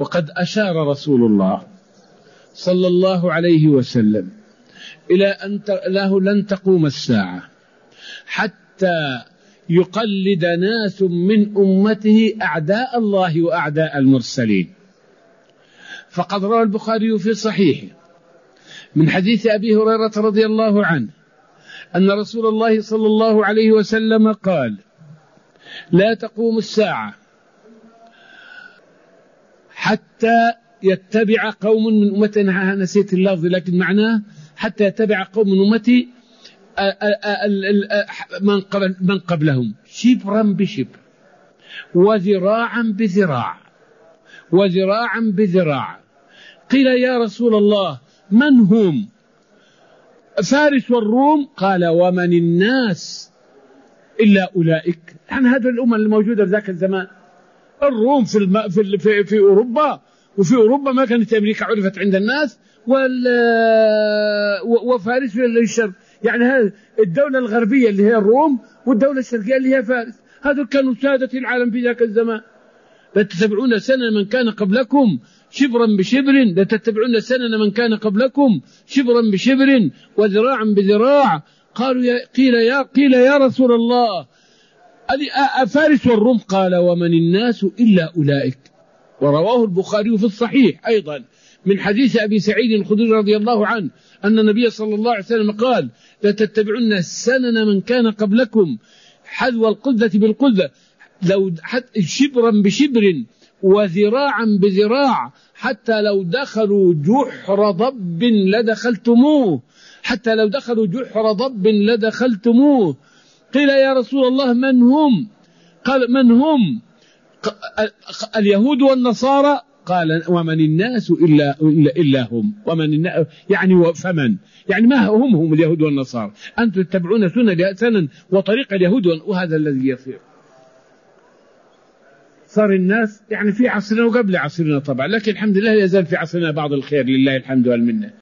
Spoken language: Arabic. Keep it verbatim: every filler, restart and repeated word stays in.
وقد أشار رسول الله صلى الله عليه وسلم إلى أن له لن تقوم الساعة حتى يقلد ناس من أمته أعداء الله وأعداء المرسلين. فقد روى البخاري في صحيحه من حديث أبي هريرة رضي الله عنه أن رسول الله صلى الله عليه وسلم قال: لا تقوم الساعة حتى يتبع قوم من أمتنا، نسيت اللفظ لكن معناه حتى يتبع قوم من أمتي من قبلهم شبرا بشبر وذراعا بذراع وذراعا بذراع. قيل: يا رسول الله من هم؟ فارس والروم؟ قال: ومن الناس إلا أولئك. يعني هذه الأمة الموجودة في ذاك الزمان، الروم في, الم... في, في, في أوروبا، وفي أوروبا ما كانت أمريكا عرفت عند الناس، وال... وفارس في الشرق. يعني هذه الدولة الغربية اللي هي الروم، والدولة الشرقية اللي هي فارس، هذول كانوا سادة العالم في ذاك الزمان. لتتبعون سنن من كان قبلكم شبرا بشبر، لتتبعون سنن من كان قبلكم شبرا بشبر وذراعا بذراع. قالوا يا قيل يا قيل يا رسول الله أفارس والروم؟ قال: ومن الناس إلا أولئك. ورواه البخاري في الصحيح أيضا من حديث أبي سعيد الخدري رضي الله عنه أن النبي صلى الله عليه وسلم قال: لتتبعون سنن من كان قبلكم حذو القذة بالقذة، لو شبرا بشبر وذراعا بذراع، حتى لو دخلوا جحر ضب لدخلتموه حتى لو دخلوا جحر ضب لدخلتموه. قيل: يا رسول الله من هم؟ قال: من هم؟ اليهود والنصارى؟ قال: ومن الناس إلا, إلا, إلا هم. ومن الناس يعني فمن يعني ما هم هم اليهود والنصارى؟ أنتم تتبعون سنة سنن وطريق اليهود، وهذا الذي يصير. صار الناس يعني في عصرنا وقبل عصرنا طبعا، لكن الحمد لله يزال في عصرنا بعض الخير، لله الحمد والمنة.